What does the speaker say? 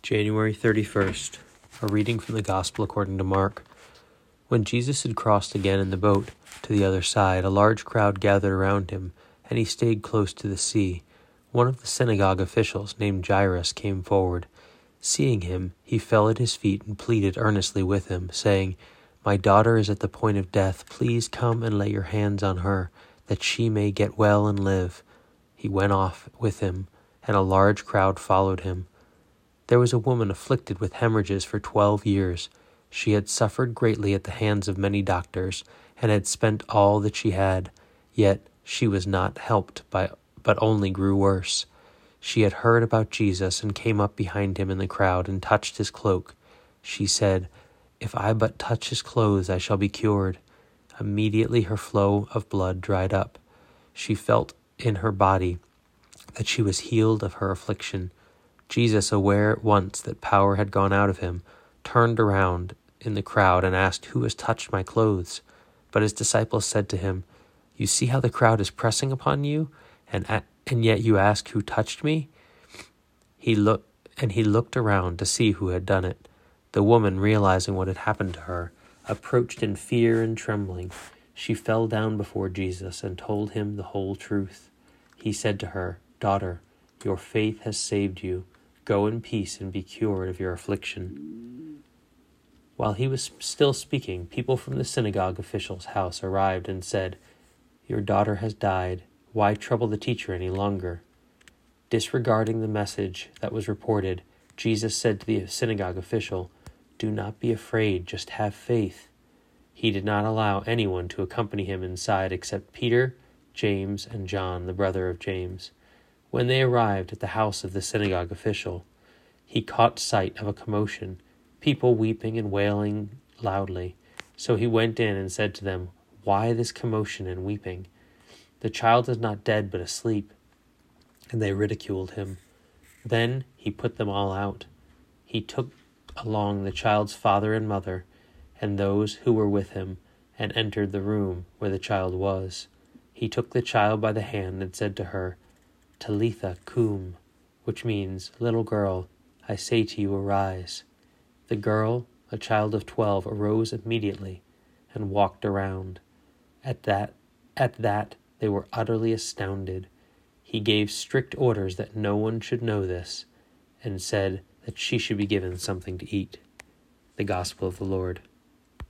January 31st, a reading from the Gospel according to Mark. When Jesus had crossed again in the boat to the other side, a large crowd gathered around him, and he stayed close to the sea. One of the synagogue officials, named Jairus, came forward. Seeing him, he fell at his feet and pleaded earnestly with him, saying, "My daughter is at the point of death. Please come and lay your hands on her, that she may get well and live." He went off with him, and a large crowd followed him. There was a woman afflicted with hemorrhages for 12 years. She had suffered greatly at the hands of many doctors, and had spent all that she had, yet she was not helped but only grew worse. She had heard about Jesus and came up behind him in the crowd and touched his cloak. She said, "If I but touch his clothes, I shall be cured." Immediately her flow of blood dried up. She felt in her body that she was healed of her affliction. Jesus, aware at once that power had gone out of him, turned around in the crowd and asked, "Who has touched my clothes?" But his disciples said to him, "You see how the crowd is pressing upon you, and yet you ask, 'Who touched me?'" He looked around to see who had done it. The woman, realizing what had happened to her, approached in fear and trembling. She fell down before Jesus and told him the whole truth. He said to her, "Daughter, your faith has saved you. Go in peace and be cured of your affliction." While he was still speaking, people from the synagogue official's house arrived and said, "Your daughter has died. Why trouble the teacher any longer?" Disregarding the message that was reported, Jesus said to the synagogue official, "Do not be afraid, just have faith." He did not allow anyone to accompany him inside except Peter, James, and John, the brother of James. When they arrived at the house of the synagogue official, he caught sight of a commotion, people weeping and wailing loudly. So he went in and said to them, "Why this commotion and weeping? The child is not dead but asleep." And they ridiculed him. Then he put them all out. He took along the child's father and mother, and those who were with him, and entered the room where the child was. He took the child by the hand and said to her, "Talitha cum," which means, "Little girl, I say to you, arise." The girl, a child of 12, arose immediately and walked around. At that, they were utterly astounded. He gave strict orders that no one should know this, and said that she should be given something to eat. The Gospel of the Lord.